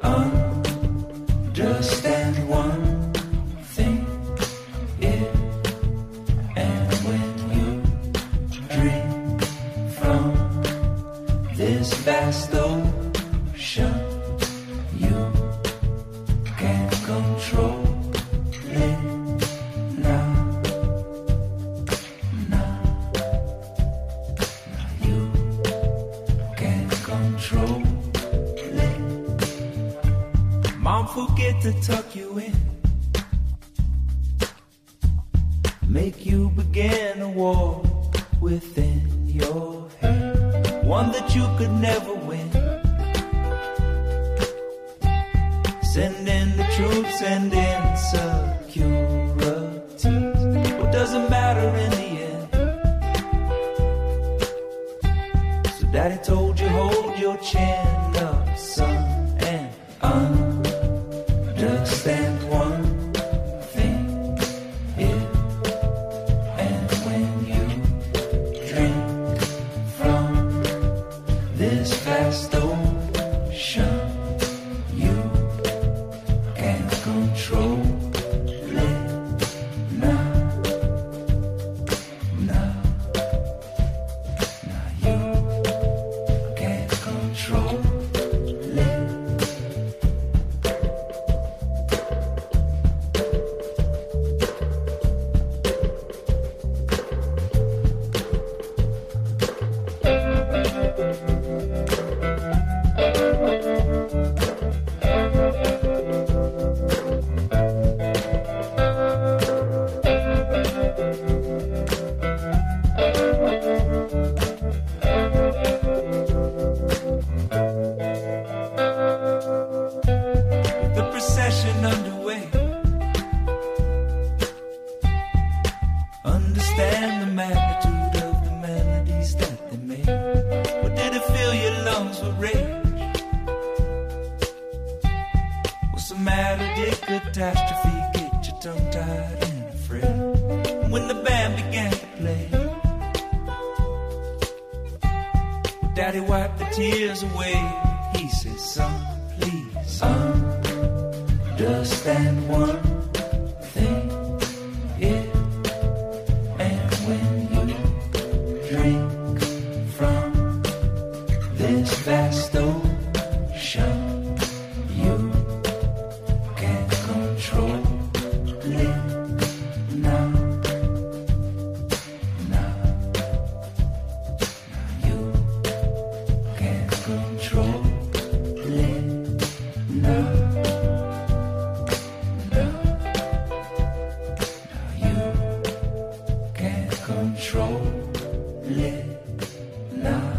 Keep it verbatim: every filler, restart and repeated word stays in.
understand one thing. If and when you drink from this vast ocean, you can't control it now. Now, now you can't control it. Mom forget to tuck you in, make you begin a war within your head, one that you could never win. Send in the troops and insecurities. What doesn't matter in the end? So daddy told you hold your chin up, son, and understand one thing. If and when you drink from this vast ocean, you can't control it now. Now, now you can't control it. The procession underway, understand the magnitude of the melodies that they made. Or did it fill your lungs with rage? What's the matter? Did catastrophe get you tongue-tied and afraid? When the band began to play, daddy wiped the tears away. He said, son, please understand one thing. If and when you drink from this vast ocean, you can't control it now. Now, now you can't control it now. Now, now you can't control it now.